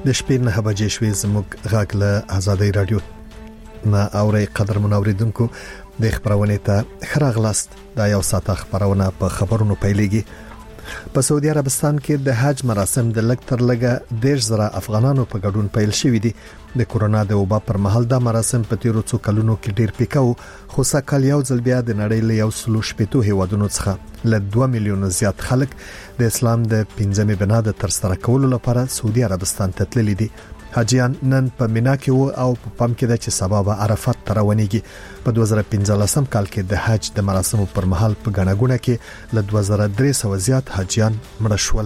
د شپې 9 بجې شوې زموږ غږ له آزادۍ رادیو نه اوري قدر منوریدونکو د خبرونه ته خراغلاست دا یو ساعت خبرونه په خبرونو پیلېږي. په سعودي عربستان کې د حج مراسم د لږ تر لږه 10,000 افغانانو په ګډون پیل شوې دي. د کورونا د وبا پر مهال دا مراسم په تیرو څو کلونو کې ډیر پیکاو، خو سکهال یو ځل بیا د نړۍ له 180 هیوادونو څخه له 2 میلیون زیات خلک د اسلام د 15مې بنا د ترسره کولو لپاره سعودي عربستان ته تللي دي. حاجیان نن په مینا کې وو او په پام کې د چې سبب عرفات ترونیږي. په 2015 کال کې د حج د مراسمو پر مهال په غناګونه کې له 2300 زیات حاجیان مړ شول.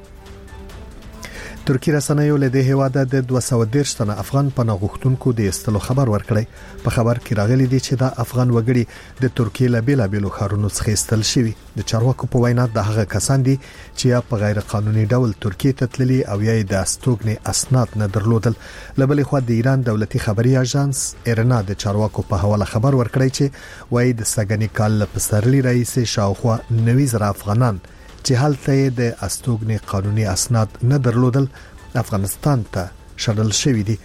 ترکی رسنیو له دې هواده د 213 تنه افغان پناه غوښتونکو د استلو خبر ورکړی. په خبر کې راغلي دي چې دا افغان وګړي د ترکیې له بیلابېلو ښارونو څخه استل شوي. د چارواکو په وینا د هغه کسان دي چې یا په غیر قانوني ډول ترکیې ته تللي او یا د استوګنې اسناد نه درلودل. لبلې خو د ایران دولتي خبري اژانس ایرنا د چارواکو په حواله خبر ورکړی چې وایي د سګنی کال په پسرلي رئیس شاوخوا 90,000 افغانان چې هلته د استوګنې قانوني اسناد نه درلودل افغانستان ته شړل شوی دي.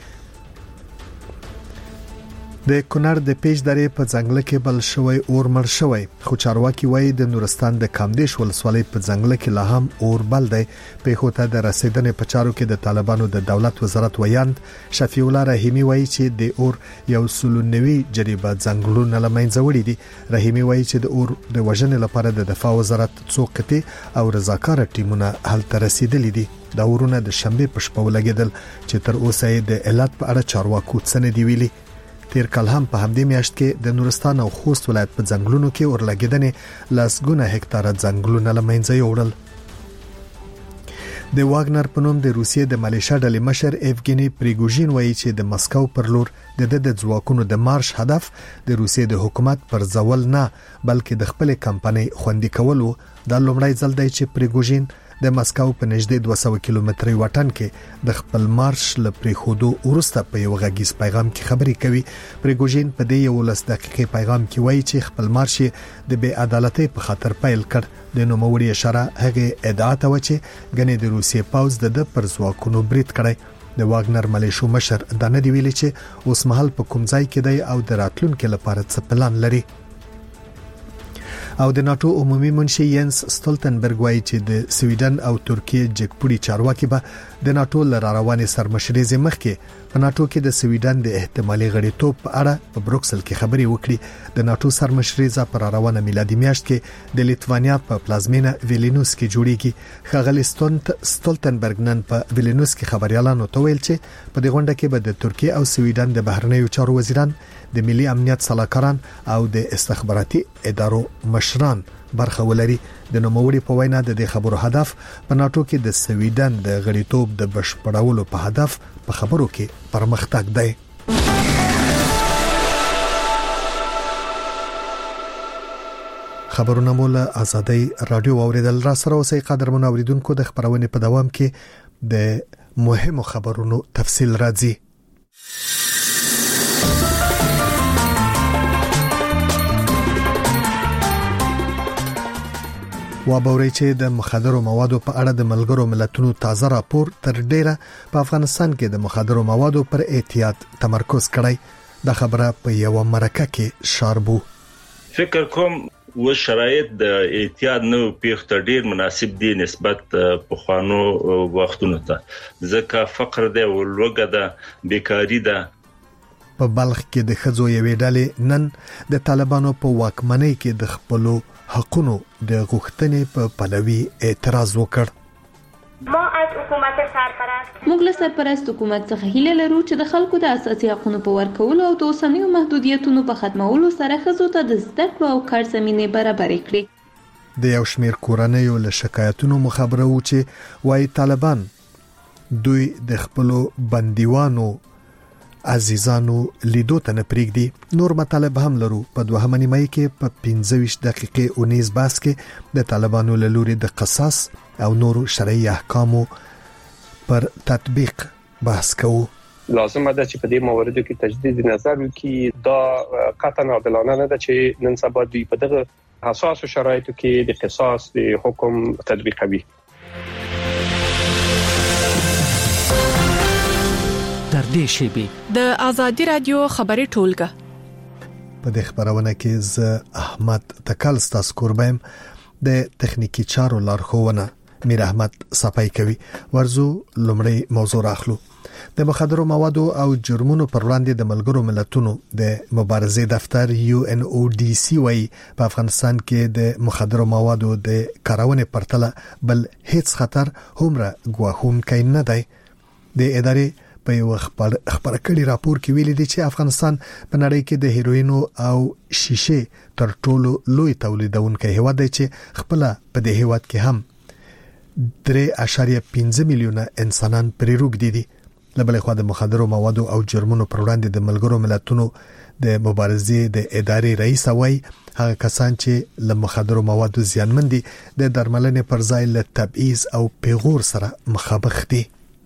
د کونړ د پیج درې په ځنګل کې بل شوی اور مړ شوی، خو چارواکي وایي د نورستان د کامدیش ولسوالۍ په ځنګل کې لا هم اور بل دی. په هوته د رسیدنې په چارو کې د طالبانو د دولت وزارت ویاند شفیع الله رحیمی وایي چې د اور یو سلونوي جریبه ځنګلونه لمنځه وړي دي. رحیمی وایي چې د اور د وژنې لپاره د دفاع وزارت څو قطعي او رضاکار ټیمونه هلته رسیدلي دي. دا ورونه د شنبه په شپه ولګیدل چې تر اوسه د علت په اړه چارواکو څه نه دی ویلي. تیر کال هم په همدې میاشت کې د نورستان او خوست ولایت په ځنګلونو کې اورلګیدنې لاسګونه هکتاره ځنګلونه لمنځه یوړل. د واګنر په نوم د روسیې د ملیشیا ډلې مشر ایفګینی پریګوژین وایي چې د مسکو پر لور د ځواکونو د مارش هدف د روسیې د حکومت پر ځول نه بلکې د خپل کمپنۍ خوندي کول وو. دا لومړی ځل دی چې پریګوژین د مسکو په نږدې 200 کیلومتري وطن کې د خپل مارش لپاره خودو ورسته په یو غږیز پیغام کې خبري کوي. پریګوژین په دې 11 دقیقې پیغام کې وایي چې خپل مارش د بې عدالتۍ په خاطر پیل کړ. د نوموړي اشاره هغه ادعا ته و چې غنې د روسیې پاوز د پر ځواکونو برید کړی. د واګنر ملیشو مشر دا نه دی ویلي چې اوس مهال په کوم ځای کې دی او د راتلونکو لپاره څه پلان لري. او د ناتو عمومي منشي ینس ستولتنبرګ وایي چې د سویډن او ترکیه جګپوړي چارواکي به د ناتو لراروانې سرمشري زمخ کې په ناتو کې د سویډن د احتمالي غړیتوب په اړه په بروکسل کې خبري وکړي. د ناتو سرمشري ز پر روانه میلادي میاشت کې د لیتوانیا په پلازمینه ویلینوس کې جوړیږي. خغلی ستولتنبرګ نن په ویلینوس کې خبريالانو ته ویل چې په دې غونډه کې به د ترکیه او سویډن د بهرنیو چارو وزیران، د ملي امنیت صلاحکاران او د استخباراتي ادارو مشران برخه ولري. د نوموړي په وینا د خبرو هدف په ناتو کې د سویډن د غړیتوب د بشپړولو په هدف په خبرو کې پرمختګ دی. خبرونه مول آزادۍ رادیو اوریدل را سره اوسې قدر منوریدونکو د خبرونه په دوام کې د مهمو خبرونو تفصیل راځي. وابوري چې د مخدرو موادو په اړه د ملګرو ملتونو تازه راپور تر ډیره په افغانستان کې د مخدرو موادو پر احتیاط تمرکز کړی. د خبره په یو مرکه کې شاربو فکر کوم و شرایط د احتیاط نو پیښته ډیر مناسب دي نسبت پخوانو وختونو ته، ځکه فقر دی او لوګه ده، بیکاری ده. په بلخ کې د خزو یوې ډلې نن د طالبانو په واکمنۍ کې د خپلو حقونو د غوښتنې په پلوي اعتراض وکړ. موږ له سرپرست حکومت څخه هیله لرو چې د خلکو د اساسي حقوقو په ورکولو او د اوسنیو محدودیتونو په ختمولو سره ښځو ته د زده کړو او کار زمینه برابرې کړي. د یو شمېر کورنیو له شکایتونو مخابره و چې وايي طالبان دوی د خپلو بندیوانو عزیزانو لیدو ته نه پریږدي. نور مطالب هم لرو. په دوهمه نیمه کې په 25 دقیقې 19 باس کې د طالبانو له لوري د قصاص او نورو شرعي احکامو پر تطبیق بحث کوو. لازم ده چې په دې موردو کې تجدید نظر وکړي. دا قطعا عادلانه نه ده چې نن سبا دوی په دغه حساسو شرایطو کې د قصاص د حکم تطبیقوي. نږدې شي. د آزادي رادیو خبري ټولګه په دې خبرونه کې ز احمد تکل ستاسو قربایم د تخنیکی چارو لارښوونه میر احمد صفای کوي. ورزو لومړی موضوع راخلو. د مخدرو موادو او جرمونو پر وړاندې د ملګرو ملتونو د مبارزې دفتر UNODC وايي په افغانستان کې د مخدرو موادو د کارونې پرتله بل هیڅ خطر همره ګواښونکی نه دی. د ادارې په یو خبر کړي راپور کې ویلي دي چې افغانستان په نړۍ کې د هیروینو او شیشه تر ټولو لوی تولیدونکي هیواد دی چې خپل په دې هیواد کې هم 3.5 میلیونه انسانان پرې روږدي دي. لبلې خو د مخدرو موادو او جرمونو پر وړاندې د ملګرو ملتونو د مبارزې د ادارې رئیس وايي هغه کسان چې له مخدرو موادو زیانمن دي د درملنې پر ځای له تبعیض او پیغور سره مخامخ دي.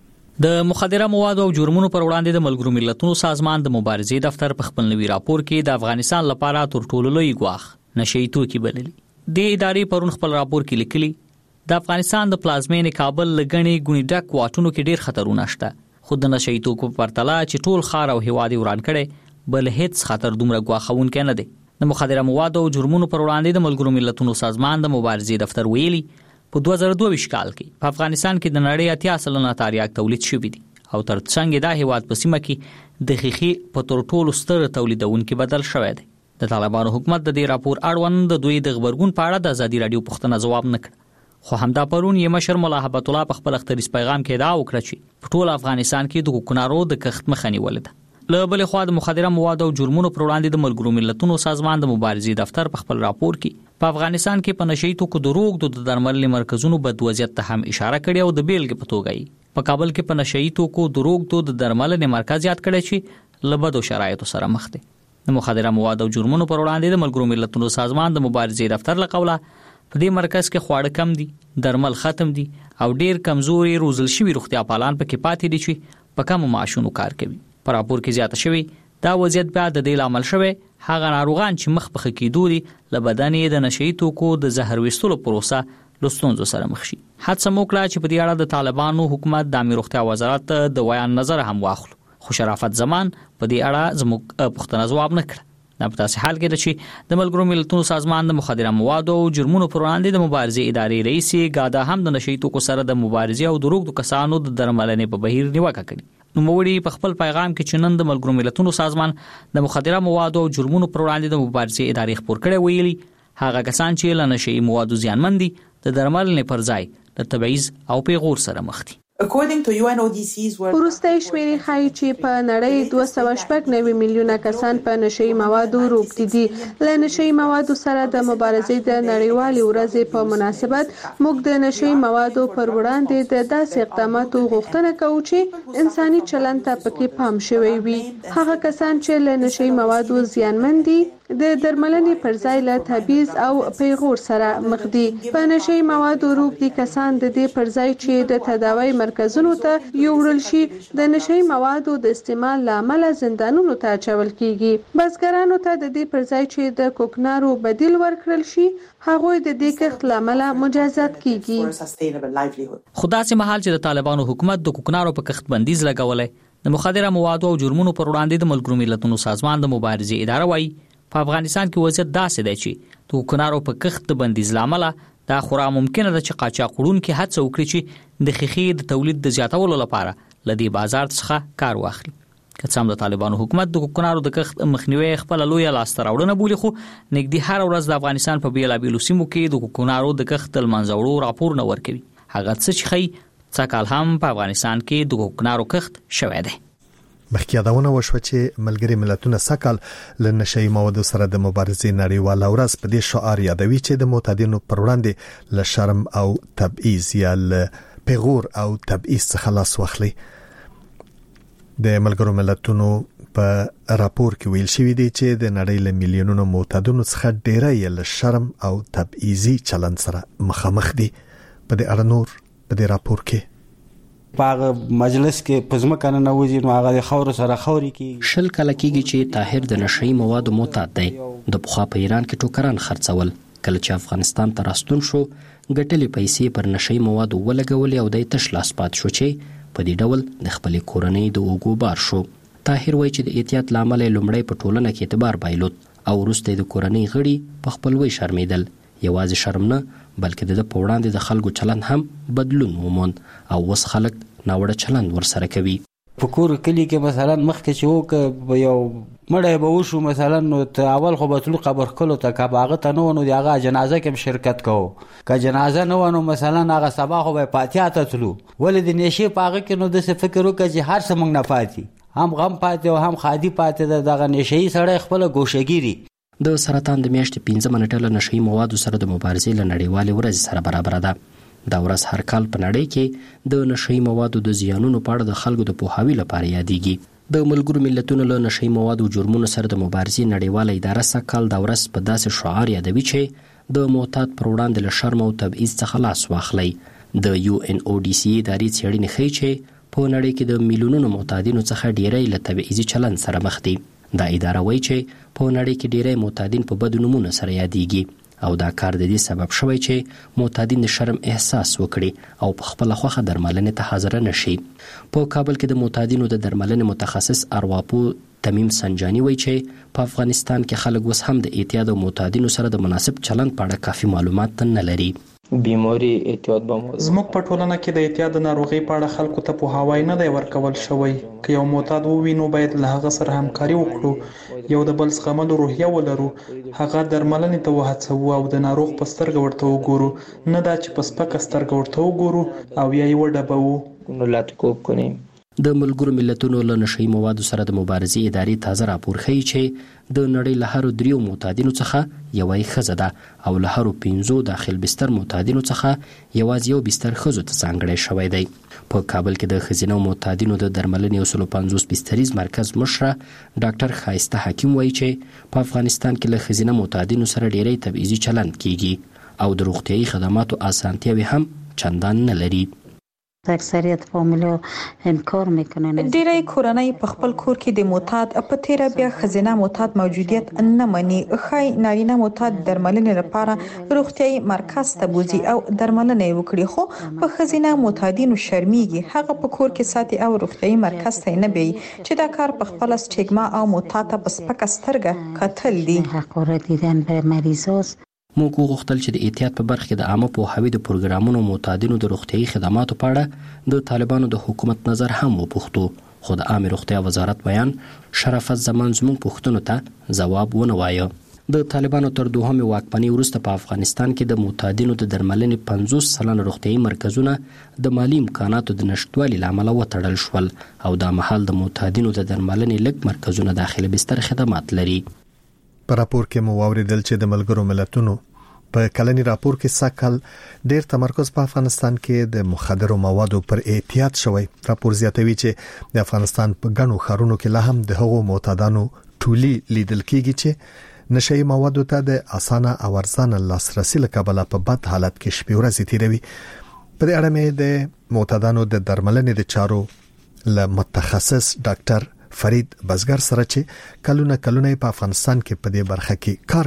د مخدره موادو او جرمونو پر وړاندې د ملګرو ملتونو سازمان د مبارزې دفتر په خپل نوي راپور کې د افغانستان لپاره تر ټولو لوی ګواښ نشئی توکي بللی. د ادارې پرون خپل راپور کې لیکلي د افغانستان د پلازمینې کابل لګنې ګونی ډک واټونو کې ډیر خطرونه شته. خود د نشئی توکو په پرتله چې ټول خار او هوادي وران کړي بل هیڅ خطر دومره ګواښونکی نه دی. د مخدره موادو او جرمونو پر وړاندې د ملګرو ملتونو سازمان د مبارزې دفتر ویلي په 2022 کال کې په افغانستان کې د نړۍ 80% تاریاک تولید شوی دی او ترڅنګ دا هیواد په سیمه کې د خيخي په تر ټولو ستر تولیدونکو بدل شوی دی. د طالبانو حکومت د دې راپور اړوند د دوی د خبرګون په اړه د ازادي رادیو پوښتنه جواب نه کړ. خو همدا پرون یې مشر مولا حبت الله په خپل اختریز پیغام کې دا وکړه چې په ټول افغانستان کې د کوکنارو د کښت مخه نیول ده. له بل خوا د مخدره موادو او جرمونو پر وړاندې د ملګرو ملتونو سازمان د مبارزې دفتر په خپل راپور کې په افغانستان کې په نشئی توکو د روغتو د درملنې مرکزونو بد وضعیت ته هم اشاره کړې او د بیلګې په توګه په کابل کې په نشئی توکو د روغتو د درملنې مرکز یاد کړی چې له بدو شرایطو سره مخ دی. د مخدره موادو او جرمونو پر وړاندې د ملګرو ملتونو سازمان د مبارزې دفتر لقوله په دې مرکز کې خواړه کم دي، درمل ختم دي او ډیر کمزوري روزل شوی روغتیا پالان پکې پاتې دي چې په کم معاشونو کار کوي. په راپور کې زیاته شوی دا وضعیت بیا د دې عمل شوی هغه ناروغان چې مخ په کېدو دي له بدن یې د نشئی توکو د زهر وستلو پروسه لستونزو سره مخ شي. حادثه موکړه چې په دې اړه د طالبانو حکومت د امیر روغتیا وزارت د ویان نظر هم واخلو. خو شرافت زمان په دې اړه زموږ پوښتنه جواب نه کړ. دا په تاسو حال کې چې د ملګرو ملتونو سازمان د مخدره موادو او جرمونو پر وړاندې د مبارزې ادارې رئیس ګادا هم د نشئی توکو سره د مبارزې او د روغتو کسانو د درملنې په بهیر نیوکه کړې. نوموړي په خپل پیغام کې چې نن د ملګرو ملتونو سازمان د مخدره موادو او جرمونو پر وړاندې د مبارزې ادارې خبر کړي ویلي هغه کسان چې له نشئی موادو زیانمن دي د درملنې پر ځای د تبعیض او پیغور سره مخ دي. وروستۍ شمیرې ښایي چې په نړۍ 296 میلیونه کسان په نشئی موادو روږدي دي. له نشئی موادو سره د مبارزې د نړیوالې ورځې په مناسبت موږ د نشئی موادو پر وړاندې د داسې اقداماتو غوښتنه کوو چې انساني چلند ته پکې پام شوی وي. هغه کسان چې له نشئی موادو زیانمن دي د درملنې پر ځای له تبعیض او پیغور سره مخ دي. په نشئی موادو روږدي کسان د دې پر ځای چې د تداوی مرکزونو ته یوړل شي د نشئی موادو د استعمال لامل زندانونو ته اچول کیږي. بزګرانو ته د دې پر ځای چې د کوکنارو بدیل ورکړل شي هغوی د دې کښت لامل مجازات کیږي. خدا سي محل چې د طالبانو حکومت د کوکنارو په کښت بندیز لګولې د مخدره موادو او جرمونو پر وړاندې د ملګرو ملتونو سازمان د مبارزې اداره وايي په افغانستان کې وضعیت داسې دی چې د کوکنارو په کښت د بندیز لامل دا خورا ممکنه ده چې قاچاقړونکو هڅه وکړي چې د خيخي د تولید د زیاتولو لپاره لدی بازار څخه کار واخلي. که څوم د طالبانو حکومت د کوکنارو د کښت مخنیوي خپل لوی لاسته راوړنه بولي خو نګدي هر ورځ د افغانستان په بیلابیلو سیمو کې د کوکنارو د کښت منځوړو راپور نه ورکوي. هغه څه چې خي څکال هم په افغانستان کې د کوکنارو کښت شوی دی. مخکې یادونه وشوه چې ملګري ملتونه سکهال له نشئی موادو سره د مبارزې نړیواله ورځ په دې شعار یادوي چې د معتادینو پر وړاندې له شرم او تبعیض یا له پیغور او تبعیض څخه لاس واخلي. د ملګرو ملتونو په راپور کې ویل شوی دی چې د نړۍ له میلیونونو معتادینو څخه ډیری له شرم او تبعیضي چلند سره مخامخ دي. په دې اړه نور په دې راپور کې په مجلس کې پزمکنه نوځي نو هغه خور سره خوري کې شل کله کېږي چې طاهر د نشئی موادو معتاد دی. د پخوا په ایران کې ټوکران خرڅول کله چې افغانستان ته راستون شو ګټلې پیسې پر نشئی موادو ولګولې او د تش لاس پات شو چې په دې ډول د خپل کورنۍ د اوګو بار شو. طاهر وایي چې د احتیاط لامل لومړی په ټولنه کې اعتبار بایلود او وروسته د کورنۍ غړي په خپلوي شرمېدل. یوازې شرم نه بلکې د په وړاندې د خلکو چلند هم بدلون وموند او اوس خلک ناوړه چلند ورسره کوي. په کور کلی کې مثلا مخکې چې وک یو مړی به وشو مثلا نو اول خو به تلو قبر کلو ته که هغه ته نه ونو د هغه جنازه کې شرکت کوو، که جنازه نه ونو مثلا هغه سبا خو به پاتیا ته تلو. ولې د نشي په هغه کې نو داسې فکر وکړه چې هر څه موږ نه پاتې، هم غم پاتې او هم خادي پاتې. دغه نشي سړی خپله ګوشهګیري. د سرطان د میاشتې 15 منټه له نشي موادو سره د مبارزې له نړیوالې ورځې سره برابر ده. دا ورځ هر کال په نړۍ کې د نشي موادو د زیانونو په اړه د خلکو د پوهاوي لپاره یادېږي. د ملګرو ملتونو له نشي موادو جرمونو سره د مبارزې نړیواله اداره سږکال دا ورځ په داسې شعار یادوي چې د معتاد پر وړاندې له شرم او تبعیض څخه لاس واخلي. د UNODC ادارې څېړنې ښیي چې په نړۍ کې د میلیونونو معتادینو څخه ډیری له تبعیضي چلند سره مخ دي. دا اداره وایي چې په نړۍ کې ډیری معتادین په بدو نومونو سره یادېږي او دا کار د دې سبب شوی چې معتادین د شرم احساس وکړي او په خپله خوښه درملنې ته حاضره نشي. په کابل کې د معتادینو د درملنې متخصص ارواپوه تمیم سنجانی وایي چې په افغانستان کې خلک اوس هم د اعتیاد او معتادینو سره د مناسب چلند په اړه کافي معلومات نه لري. بیماری اعتیاد به زموږ په ټولنه کې د اعتیاد د ناروغۍ په اړه خلکو ته پوهاوی نه دی ورکول شوی. که یو معتاد ووینو باید له هغه سره همکاري وکړو، یو د بل زغملو روحیه ولرو، هغه درملنې ته وهڅوو او د ناروغ په سترګه ورته وګورو، نه دا چې په سپکه سترګه ورته وګورو او یا یې وډبوو. نو لاتکوب کنیم. د ملګرو ملتونو له نشي موادو سره د مبارزې ادارې تازه راپور ښیي چې د نړۍ له هرو 3 معتادینو څخه یوه یې ښځه ده او له هرو 5 داخل بستر معتادینو څخه یوازې یو بستر ښځو ته ځانګړی شوی دی. په کابل کې د ښځینه معتادینو د درملنې 150 بستریز مرکز مشره ډاکټر ښایسته حکیم وایي چې په افغانستان کې له ښځینه معتادینو سره ډیری تبعیضي چلند کیږي او د روغتیایي خدماتو اسانتیاوې هم چندان نه لري. اکثریت فامیل انکار میکنن. ډیری کورنۍ په خپل کور کې د معتاد په تیر بیا خزینه معتاد موجودیت نه مني. خای نارینه معتاد درملنې لپاره روغتيایي مرکز ته بوزي او درملنه وکړي، خو په خزینه معتادینو شرمېږي. هغه په کور کې ساتي او روغتيایي مرکز ته نه بي چې دا کار په خپل سټیګما او معتاد په سپکه سترګه قتل دي. حقوق دیدن به مریضاس موږ غوښتل چې د احتیاط په برخه کې د عامه پوهاوي د پروګرامونو معتادینو د روغتيایي خدماتو په اړه د طالبانو د حکومت نظر هم وپوښتو، خو د عامه روغتیا وزارت بیان شرافت زمان زموږ پوښتنو ته ځواب ونه وایه. د طالبانو تر دوهمې واکمنۍ وروسته په افغانستان کې د معتادینو د درملنې 50 سلنه روغتيایي مرکزونه د مالی امکاناتو د نشټوالي له امله وتړل شول او دا مهال د معتادینو د درملنې لږ مرکزونه داخلي بستر خدمات لري. په راپور کې مو واوریدل چې د ملګرو ملتونو په کلنی راپور کې ساکل ډیر تمرکز په افغانستان کې د مخدرو موادو پر احتیاط شوی. راپور زیاتوي چې د افغانستان په ګڼو ښارونو کې لا هم د هغو معتادانو ټولي لیدل کېږي چې نشئی موادو ته د اسانه او ارزانه لاسرسي لکبله په بد حالت کې شپې ورځې تیروي. په دې اړه مې د معتادانو د درملنې د چارو له متخصص ډاکټر فرید بزګر سره چې کلونه په افغانستان کې په دې برخه کې کار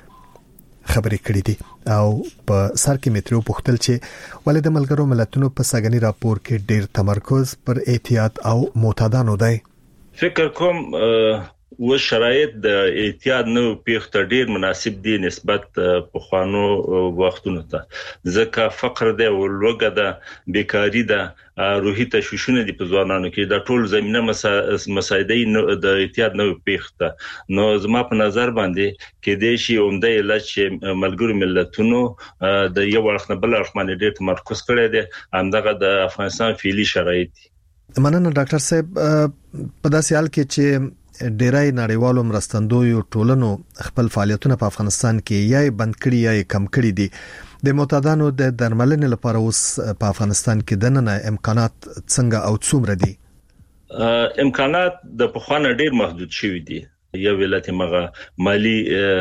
کړی خبرې کړې دي او په سر کې مترو پوښتل چې ولې د ملګرو ملتونو په ساګنی راپور کې ډېر تمرکز پر احتیاط او معتادانو دی. فکر کوم و شرایط د احتیاط نو پیښته ډیر مناسب دي نسبت په خوانو وختونو ته، ځکه فقر دی او لوګه ده، بیکاری ده، روحي تشویشونه دي په ځوانانو کې، دا ټول زمينه مسایدې د احتیاط نو پیښته نو زما په نظر باندې کې د شي عمده علاج چې ملګرو ملتونو د یو وخت نه بل اړخ باندې ډیر تمرکز کړی دی همدغه د افغانستان فعلی شرایط دي. مننه ډاکټر صاحب. په داسې حال کې چې ډیری نړیوالو مرستندویو ټولنو خپل فعالیتونه په افغانستان کې یا بند کړي یا کم کړي دي، د معتادانو د درملنې لپاره اوس په افغانستان کې دننه امکانات څنګه او څومره دي؟ امکانات د پخوانه ډیر محدود شوي دي. یو ولایت مغه مالی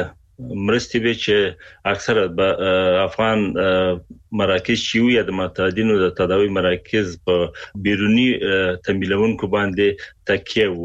مرستې به چې اکثره په افغان مراکز چې یا د معتادینو د تداوی مراکز په بیرونی تمویلونکو باندې تکیه وو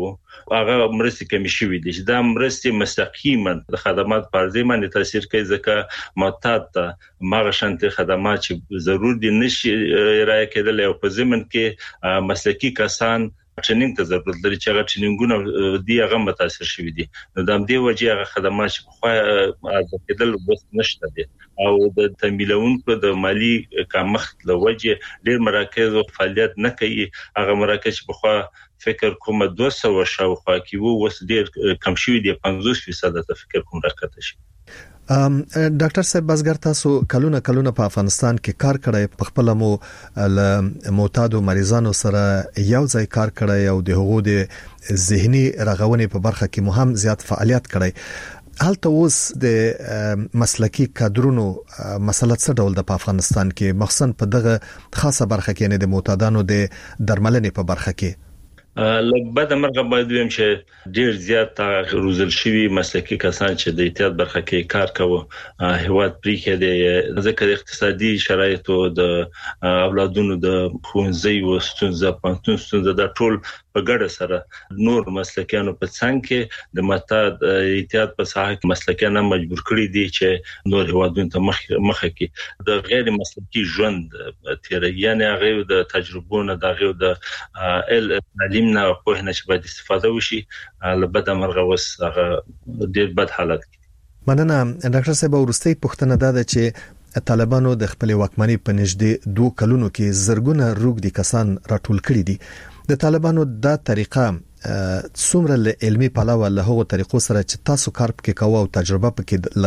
هغه مرستې کمی شوې دي چې دا مرستې مستقیما د خدمات پر ځای باندې تاثیر کوي ځکه معتاد ته ماغه شانتي خدمات چې ضرور دي نشي رای کېدل او په ضمن کې مسلکی کسان ټریننګ ته ضرورت لري چې هغه ټریننګونه دی هغه متاثر شوی دي نو د دې وجه هغه خدمات چې خو ازادل بس نشته دي او د تمویلونکو د مالی کمښت له وجه ډېر مراکز او فعالیت نه کوي هغه مراکز په خو فکر کوم 200 شاوخوا کې وو وس ډېر کم شوی دي 50% ته فکر کوم راکته شي ډاکټر صاحب بازګر تاسو کلونه په افغانستان کې کار کړی په خپل مو ل معتادو مریضانو سره یو ځای کار کړی او د هغو د ذهني رغونې په برخه کې مهم زیات فعالیت کړی هلته اوس د مسلکی کادرونو مسله څه ډول د افغانستان کې مخصوصا په دغه خاصه برخه کې نه د معتادانو د درملنې په برخه کې لبد مرغه باید ویم چې ډیر زیات روزل شوی مسلکی کسان چې د احتیاط برخه کې کار کوي هیواد پرې کې د ذکر اقتصادي شرایطو د اولادونو د خوندزي او ستونزه د ټول په ګډه سره نور مسلکیانو په څنګه کې د معتاد احتیاط په ساحه کې مسلکیان مجبور کړي دي چې نور هیوادونو ته مخه کې د غیر مسلکی ژوند تیر یعنی هغه د تجربو نه دغه د تعلیم نه په نه چې باید استفاده وشي البته مرغه وس هغه ډیر بد حالت مننه ډاکټر صاحب ورستي پوښتنه ده چې طالبانو د خپل واکمنۍ په نږدې 2 کلونو کې زرګونه روغ دي کسان راټول کړي دي د طالبانو دا طریقه څومره له علمي پلوه له هغو طریقو سره چې تاسو کار پکې کوو او تجربه پکې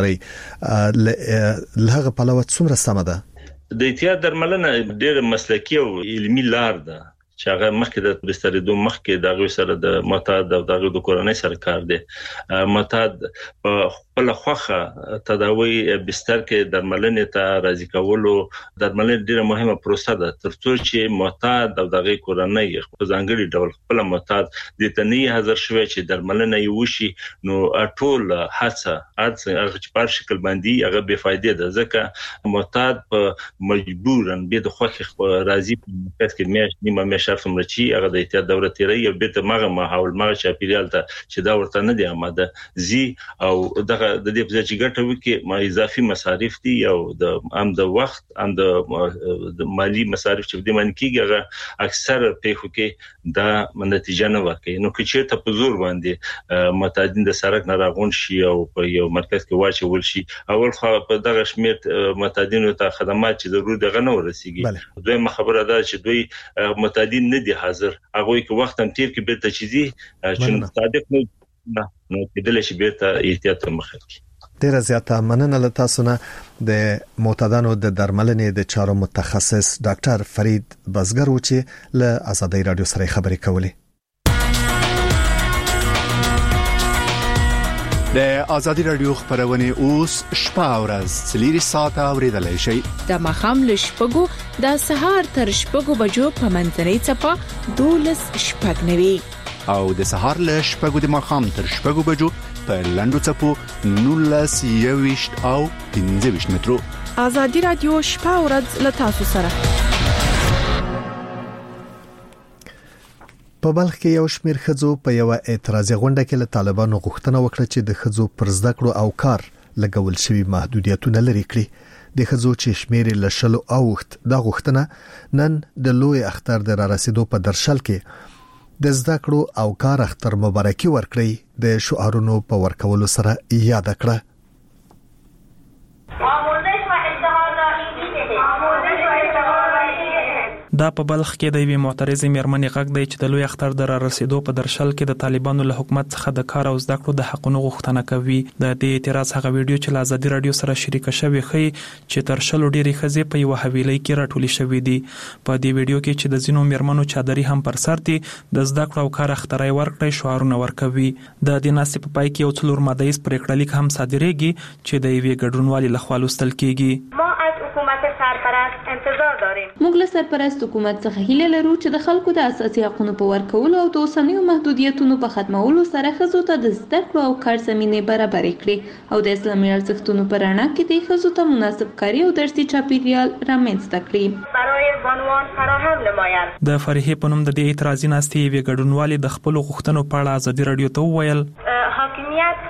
لري له هغه پلوه څومره سم ده د احتیاط درملنه ډیر مسلکی او علمي لار ده چې هغه مخکې د بسترېدو مخکې دغه سره د معتاد او دغه د کورنۍ سره کار دی معتاد په خپل خوخه تداوی بستر کې درملنې ته راځي کولو درملنه ډیره مهمه پروسه ده ترڅو چې معتاد او دغه کورنۍ په ځانګړي ډول خپل معتاد د تنې حاضر شوی چې درملنه یې وشي نو ټول هڅه هغه چې په شکل باندې هغه بے فائدې ده ځکه معتاد په مجبورن به د خوخه راځي په مرکز کې میاشت نیمه شرف مرچی هغه د احتیاط دوره تیری یو بیت مغه ماحول مغه چاپیریال ته چې دا ورته نه دی آماده زی او دغه د دې په ځای ګټه وکي ما اضافي مصارف دي او د وخت د مالی مصارف چې د منکیږي هغه اکثر په کې دا نتیجه نه ورکوي نو چې ته په زور باندې معتادین د سرک نه راغون شي او په یو مرکز کې واچول شي اول خو په دغه شمیر معتادینو ته خدمات چې ضروري دغه نه ورسیږي دوی خبره ده چې دوی معتادین نه دي حاضر هغه کې وخت هم تیر کې بیرته چيزي چې صادق نو کېدل شي بیرته احتیاط مخه کې ډیره زیاته مننه له تاسو نه د معتادانو د درملنې د چارو متخصص ډاکټر فرید بزګر و چې له آزادۍ رادیو سره خبرې کولې د آزادۍ رادیو خبرونه اوس شپه او ورځ 3 ساعته اوریدلای شئ د مخام له شپږو د سهار تر شپږو بجو په منځنۍ چپه 12 شپږ نوي او د سهار له شپږو د مخام تر شپږو بجو په لندو چپو 19 او 15 مترو آزادۍ رادیو شپه او ورځ له تاسو سره په بلخ کې یو شمېر ښځو په یو اعتراضي غونډه کې له طالبانو غوښتنه وکړه چې د ښځو پر زده کړو او کار لګول شوی محدودیتونه لري کړي د ښځو چې شمېر له شلو اوخت د غوښتنه نن د لوی اختر د را رسیدو په درشل کې د زده کړو او کار اختر مبارکي ورکړي د شعارونو په ورکولو سره یاد کړه دا په بلخ کې د یوې معترضې میرمنې غږ دی چې د لوی اختر د را رسیدو په درشل کې د طالبانو له حکومت څخه د کار او زده کړو د حقونو غوښتنه کوي د دې اعتراض هغه ویډیو چې له آزادۍ رادیو سره شریک شوی ښيي چې تر شلو ډېرې ښځې په یو حویلۍ کې راټولې شوې دي په دې ویډیو کې چې د ځینو میرمنو چادري هم پر سر دي د زده کړو او کار اخترای ورکړي شعارونه ورکوي د دې ناستې په پای کې یو څلور ماده پریکړه لیک هم صادریږي چې د یوې ګډونوالې لخوا لوستل کیږي ما از حکومت سرپرست حکومت انتظار داریم. موږ له سرپرست حکومت څخه هیله لرو چې د خلکو د اساسي حقوقو په ورکولو او د اوسنیو محدودیتونو په ختمولو سره ښځو ته د زده کړو او کار زمینې برابرې کړي او د اسلامي ارزښتونو په رڼا کې د ښځو ته مناسب کاري او درسي چاپیریال رامنځته کړي. برای بانوان فراهم نمایند. د فرحې په نوم د دې اعتراضي ناستې یوې ګډونوالې د خپلو غوښتنو په اړه ازادي راډیو ته وویل حاکمیت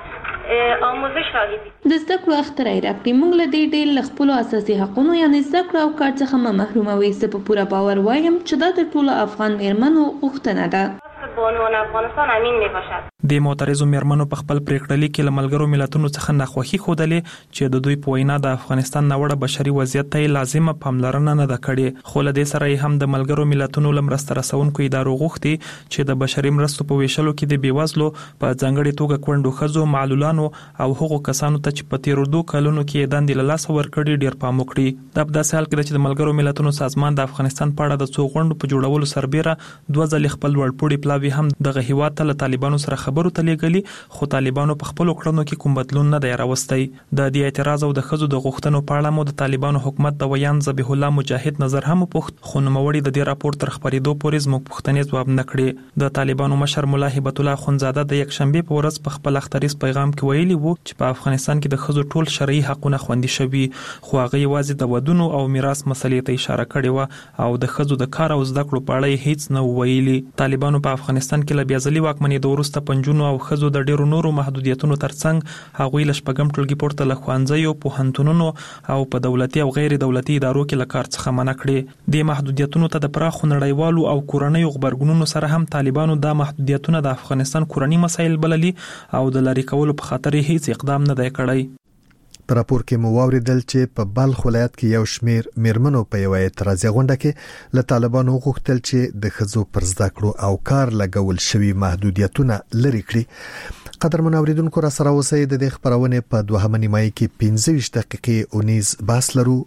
آموزش راغلی د زده کړو اختراع راکړي. موږ له دې ډېر له خپلو اساسي حقوقو یعنې زده کړو او کار څخه محروموي. زه په پوره باور وایم چې دا د ټولو افغان میرمنو غوښتنه ده. بانوان افغانستان امین میباشد. د معترضو میرمنو په خپل پریکړه کې له ملګرو ملتونو څخه ناخوښي ښودلې چې د دوی په وینا د افغانستان ناوړه بشري وضعیت ته لازمه پاملرنه نه ده کړې. خو له دې سره هم د ملګرو ملتونو له مرسته رسونکو ادارو غوښتي چې د بشري مرستو په ویشلو کې د بیوزلو په ځانګړي توګه کونډو ښځو، معلولانو او هغو کسانو ته چې په تیرو 2 کلونو کې دندې له لاسه ورکړي ډیر پام وکړي. دا په داسې حال کې چې د ملګرو ملتونو سازمان د افغانستان په اړه د څو غونډو په جوړولو سربېره 2 ځلې خپل وړپوړي پلاوي هم دغه هیواد ته له طالبانو سره خبرو ته لیږلي، خو طالبانو په خپل کړنو کې کوم بدلون نه دی راوستی. د دې اعتراض او د ښځو د غوښتنو په اړه مو د طالبانو حکومت د ویان ذبیح الله مجاهد نظر هم پوښت، خو نوموړي د دې راپور تر خبرېدو پورې زموږ پوښتنې ځواب نه کړې. د طالبانو مشر ملا هبت الله اخوندزاده د یک شنبه په ورځ په خپل اختریز پیغام کې ویلي وو چې په افغانستان کې د ښځو ټول شرعي حقوقونه خوندي شوي، خو هغه یوازې د ودونو او میراث مسلې ته اشاره کړې و او د ښځو د کار او زده کړو په اړه هیڅ نه ویلي. طالبانو په افغانستان کې له بیا ځلي واکمنۍ د وروسته پنځونو او ښځو د ډیرو نورو محدودیتونو ترڅنګ هغوی له شپږم ټولګي پورته له ښوونځیو، پوهنتونونو او په دولتي او غیر دولتي ادارو کې له کار څخه منع کړي. د محدودیتونو ته د پراخو نړیوالو او کورنیو غبرګونونو سره هم طالبانو دا محدودیتونه د افغانستان کورنی مسایل بللي او د لری کولو په خاطر هیڅ اقدام نه دی کړی. په راپور کې مو واوریدل چې په بلخ ولایت کې یو شمیر میرمنو په یو اعتراضي غونډه کې له طالبانو غوښتل چې د ښځو پر زده کړو او کار لګول شوی محدودیتونه لري کړي. قدرمن اوریدونکو را سره اوسئ. د دې خبرونه په 2 نیمایي کې 15 دقیقې اونیز باس لرو.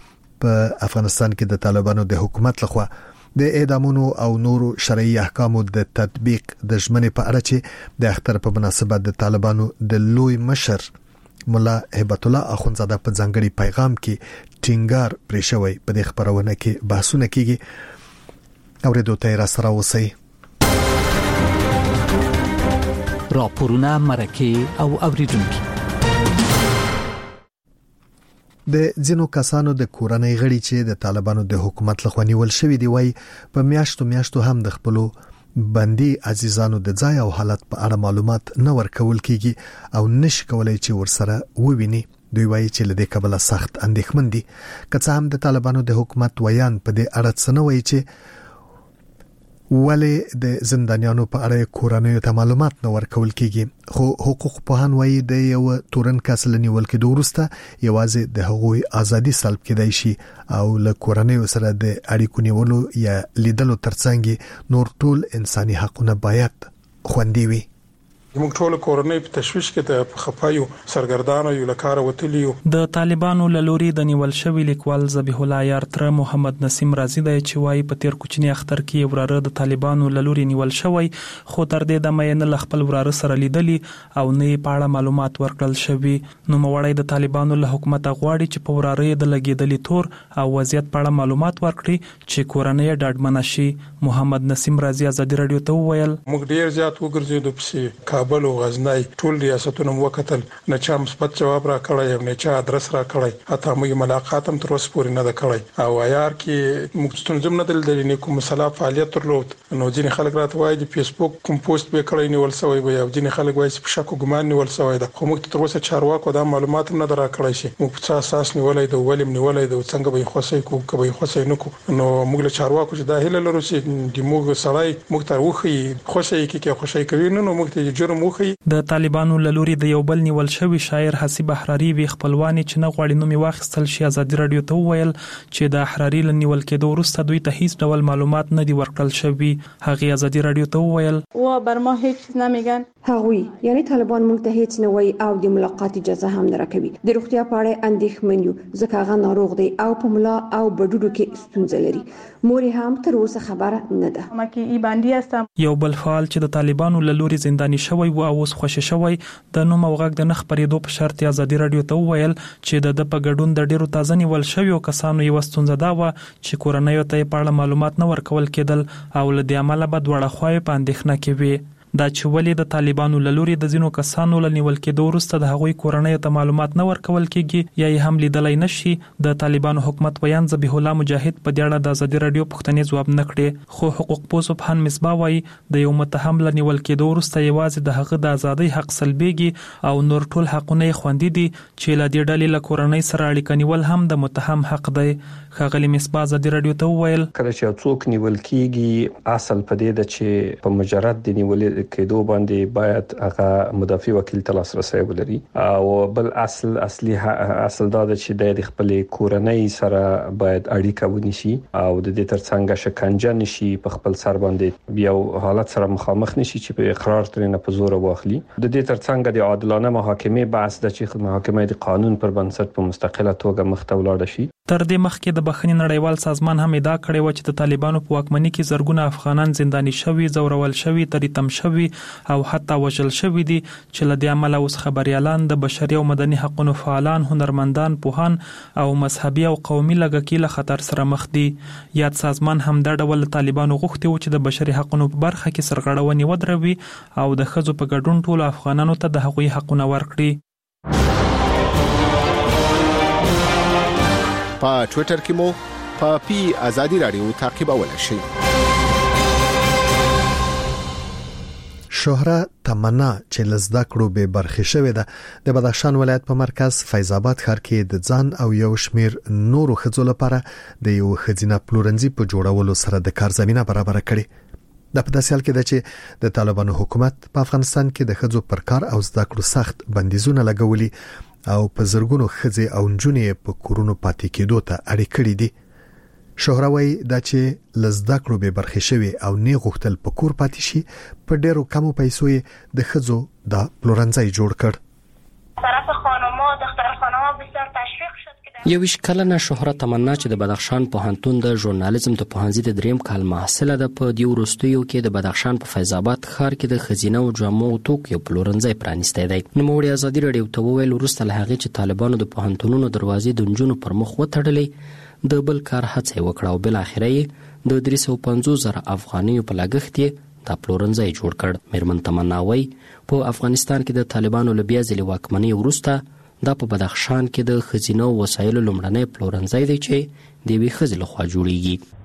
په افغانستان کې د طالبانو د حکومت لخوا د اعدامونو او نورو شرعي احکامو د تطبیق د ژمنې په اړه چې د اختر په مناسبت د طالبانو د لوی مشر ملا هبت الله اخوندزاده په ځانګړي پیغام کې ټینګار پرې شوی. په دې خبرونه کې بحثونه کیږي. اوریدو ته را سره اوسئ. راپورونه مرکه او اوریدونکو د ځینو کسانو د کورنۍ غړي چې د طالبانو د حکومت لخوا نیول شوی دی وای په میاشتو هم د خپلو بندي عزیزانو د ځای او حالت په اړه معلومات نه ورکول کیږي او نشي کولای چې ورسره وویني. دوی وایي چې لدې کبله سخت اندېښمن دي. که څه هم د طالبانو د حکومت ویان په دې اړه څه نه وایي چې ولې د زندانیانو په اړه کورنۍ ته معلومات نه ورکول کیږي، خو حقوق پوهان وایي د یو تورن کسل نیول کې ورسته یوازې د هغوی ازادي سلب کېدای شي او له کورنۍ سره د اړیکو نیولو یا لیدلو ترڅنګ نور ټول انساني حقوقونه باید خوندي وي. موږ ټول کورنۍ په تشويش کې د خپایو سرګردانو یو لکاره وتلیو. د طالبانو له لوري د نیول شوی لیکوال ذبیح الله یار تر محمد نسیم رازی د چوي په تیر کوچنی اختر کې وراره د طالبانو له لوري نیول شوی، خو تر دې د مې نه خپل وراره سره لیدلی او نه په اړه معلومات ورکړل شوی. نو موړی د طالبانو له حکومت غواړي چې په وراره د لګیدلی تور او وضعیت په اړه معلومات ورکړي چې کورنۍ ډاډمن شي. محمد نسیم رازی ازادي رادیو ته وویل موږ ډیر زیات وګرځیدو په کابل او غزنی ټول ریاستونو وکتل، نه چا مثبت جواب را کړی نه چا ادرس را کړی، حتی موږ ملاقات هم تر اوسه پورې نه ده کړی. او عیار کې موږ ستونزم نه دل نه کوم مثلا فعالیت درلود. نو ځینې خلک راته وایي چې فیسبوک کوم پوسټ به کړی نیول شوی وي او ځینې خلک وایي چې په شک او ګمان نیول شوی ده، خو موږ تر اوسه چارواکو دا معلومات هم نه را کړی شي موږ په اساس نیولای د ولیم نیولای د څنګه به خوشی کو کوي خوشی نه کو. نو موږ له چارواکو چې دا هله لرو چې د موږ سړی موږ تر وخی خوشی کې خوشی کوي نه نو موږ ته جرم وخی. د طالبانو له لوري د یو بل نیول شوی شاعر حسیب احراری وی خپلوانی چې نه غواړي نوم واخیستل شي ازادي رادیو ته ویل چې د احراری له نیول کېدو وروسته دوی ته هیڅ ډول معلومات نه دی ورکړل شوی. هغه ازادي رادیو ته ویل و بر ما هیڅ نمیگن. هغوی یعنی طالبان موږ ته هیڅ نه وایي او د ملاقات اجازه هم نه راکوي. د روغتیا په اړه اندېښمن یو ځکه هغه ناروغ دی او په ملا او بډوډو کې ستونزه لري. مور هم تر اوسه خبره نه ده. ما کې ای باندې استم. یو بل فعال چې د طالبانو له لوري زنداني شوی شوی او اوس خوشی شوی د نوم او غږ د نخ پرېدو په شرط ازادي رادیو ته وویل چې د په ګډون د ډیرو تازه نیول شویو کسانو یو ستونزه دا و چې کورنۍ ته په اړه معلومات نه ورکول کېدل او له دې امله به دوړه خوای په اندېښنه کې وي. دا چې ولې د طالبانو له لوري د ځینو کسانو له نیول کېدو وروسته د هغوی کورنۍ ته معلومات نه ورکول کېږي یا یې هم لیدلای نشي، د طالبانو حکومت ویان ذبیح الله مجاهد په دې اړه د ازادي رادیو پوښتنې ځواب نه کړې، خو حقوق پوه سبحان مصباح وایي د یو متهم له نیول کېدو وروسته یوازې د هغه د ازادۍ حق سلبېږي او نور ټول حقونه یې خوندي دي چې له دې ډلې له کورنۍ سره اړیکه نیول هم د متهم حق دی. ښاغلي مصباح ازادي رادیو ته وویل کله چې څوک نیول کېږي اصل په دې ده چې په مجرد د نیول کېدو باندې باید هغه مدافع وکیل ته لاسرسي ولري او بل اصلي اصل دا ده چې د خپل کورنۍ سره باید اړیکه ونیسي او د دې ترڅنګ شکنجه نشي په خپل سر باندې یو حالت سره مخامخ نشي چې په اقرار ترې نه په زور واخلي. د دې ترڅنګ د عادلانه محاکمې بحث د چې محاکمه د قانون پر بنسټ په مستقله توګه مخته ولاړ شي. تر دې مخکې د بخښنې نړیوال سازمان هم ادعا کړې و چې د طالبانو په واکمنۍ کې زرګونه افغانان زنداني شوي، زورول شوي، تریتم شوي او حتی وژل شوي دي چې له دې امله اوس خبريالان د بشري او مدني حقوقو فعالان، هنرمندان، پوهان او مذهبي او قومي لږکي له خطر سره مخ دي. یاد سازمان هم د ډول طالبانو غوښتي و چې د بشري حقوقو په برخه کې سرغړونې ودروي او د ښځو په ګډون ټول افغانانو ته د حقوقي حقوقو ورکړي. په ټوئیټر کې مو په پی ازادي رادیو تعقیبولای شئ. شهره تمنا چې لزدا کړو به برخه شوې ده د بدخشان ولایت په مرکز فیض آباد ښار کې د ځان او یو شمیر نورو خځو لپاره د یو خزینه پلورنځي په جوړولو سره د کار زمينه برابر کړي. د په داسې حال کې ده چې د طالبانو حکومت په افغانستان کې د خځو پر کار او زده کړو سخت بندیزونه لګولي او په زرګونو خځې او نجونې په کورونو پاتې کېدو ته اړ کړي دي. شهروي دا چې لزدا کړو به برخه شوی او نه غوښتل په کور پاتې شي په ډېرو کمو پیسو د خځو د پلورنځي جوړ کړ. طرف خانم‌ها دختر خانم‌ها بسیار تشویق شد. یویش کلنه شهره تمنا چې د بدخشان پوهنتون د ژورنالیزم د پوهنځي د دریم کال محصله ده په دی وروستیو کې د بدخشان په فیض آباد ښار کې د خزینه او جامو توکو پلورنځي پرانیستی دی. نوموړي ازادي رادیو ته وویل وروسته له هغې چې طالبانو د پوهنتونونو دروازې د نجونو پر مخ وتړلې د بل کار هڅه وکړه او بل اخیره د 350,000 افغانیو په لګښت یې د پلورنځي جوړ کړ. میرمن تمنا وایي په افغانستان کې د طالبانو له بیا ځلې واکمنۍ وروسته دا په بدخشان کې د خزینه او وسایلو لومړنی پلورنځي دی چې د یوې ښځې لخوا جوړیږي.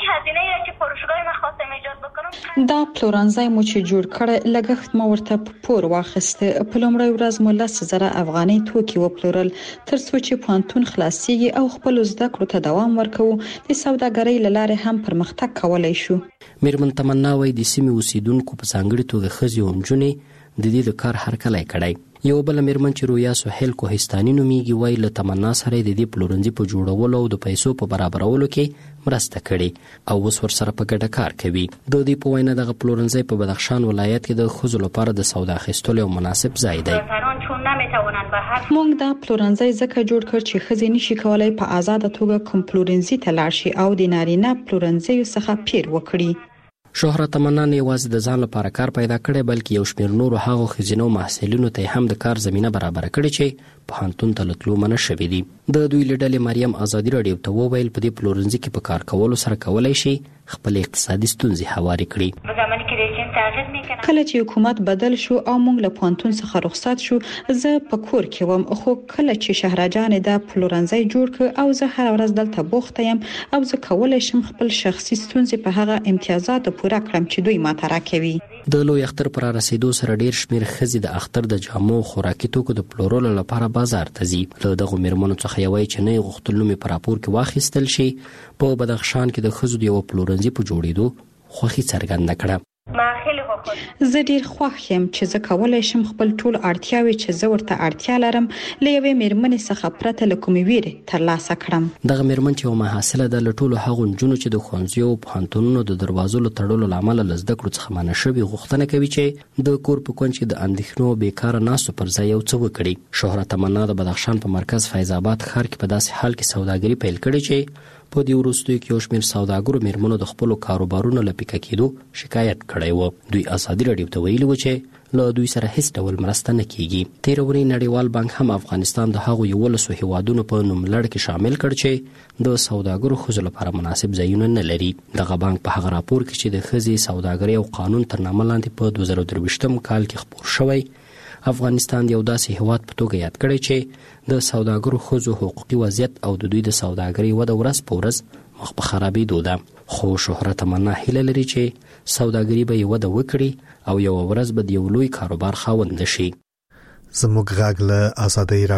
دا پلورنځي مو چې جوړ کړ لګښت مو ورته پور واخیسته. په لومړی ورځ مو 10,000 افغاني توکي وپلورل تر څو چې پوهنتون خلاصيږي او خپل زده کړو ته دوام ورکوو. د سوداګرۍ لاره هم پرمختګ کولای شو. میرمن تمنا وایي د سیمې اوسیدونکو په ځانګړي توګه ښځې او نجونې د دې د کار هرکلی کړی. یو بل میرمن چې رویا سهیل کوهستاني نومیږي وایي له تمنا سره د دې پلورنځي په جوړولو او د پیسو په برابرولو کې مرسته کړي او اوس ورسره په ګډه کار کوي. د دې په وینا دغه پلورنځي په بدخشان ولایت کې د ښځو لپاره د سودا اخیستلو یو مناسب ځای دی. موږ دا پلورنځي ځکه جوړ کړ چې ښځې نشي کولای په آزاده توګه کوم پلورنځي ته لاړ شي او د نارینه پلورنځي څخه پیر وکړي. شهره تمنا نه یوازې د ځان لپاره کار پیدا کړي بلکې یو شمېر نورو هغو ښځینو محصلینو ته هم د کار زمینه برابر کړي چې پوهنتون ته تللو منع شوي دي. د دوی له ډلې مریم ازادي رادیو ته وویل په دې پلورنځي کې په کار کولو سره کولای شي خپل اقتصادي ستونزې هوارې کړي. کله چې حکومت بدل شو او موږ له پوهنتون څخه رخصت شو زه په کور کې وم، خو کله چې شهرجان د پلورنځي جوړ کړ او زه هر ورځ دلته بوخته یم او زه کولای شم خپل شخصي ستونزې په هغه امتیازاتو پوره کړم چې دوی ماته راکوي. د لوی اختر پر رسیدو سره ډیر شمیر ښځې د اختر د جامو خوراکي توکو د پلورلو لپاره بازار ته ځي. له دغه میرمنو څخه یوه چې نه غوښتل نوم په راپور کې واخیستل شي په بدخشان کې د ښځو د یو پلورنځي په جوړېدو خوښي څرګنده کړه. زه ډیر خوښ یم چې زه کولای شم خپل ټول اړتیاوې چې زه ورته اړتیا لرم له یوې میرمنې څخه پرته له کومې ویرې ترلاسه کړم. دغه میرمن چې یو محصله ده له ټولو هغو نجونو چې د ښوونځیو او پوهنتونونو د دروازو له تړلو له امله له زده کړو څخه منع شوي غوښتنه کوي چې د کور په کونج کې د اندېښنو بیکاره ناستو پر ځای یو څه وکړي. شهره تمنا د بدخشان په مرکز فیض آباد ښار کې په داسې حال کې سوداګري پیل کړې چې په دې وروستیو کې یو شمېر سوداګرو میرمنو د خپلو کاروبارونو له پیکه کېدو شکایت کړی و. دوی ازادي راډیو ته ویلي و چې له دوی سره هیڅ ډول مرسته نه کیږي. تیر ورځ نړیوال بانک هم افغانستان د هغو 11 هیوادونو په نوملړ کې شامل کړ چې د سوداګرو ښځو لپاره مناسب ځایونه نه لري. دغه بانک په هغه راپور کې چې د ښځې سوداګرۍ او قانون تر نامه لاندې په 2023 کال کې خپور شوی افغانستان یو داسې هیواد په توګه یاد کړی چې د سوداګرو ښځو حقوقي وضعیت او د دوی د سوداګرۍ وده ورځ په ورځ مخ په خرابېدو ده. خو شهرت تمنا هیله لري چې سوداګري به وده وکړي او یو ورځ به د یو لوی کاروبار خاوند شي. زموږ غږ له ازادۍ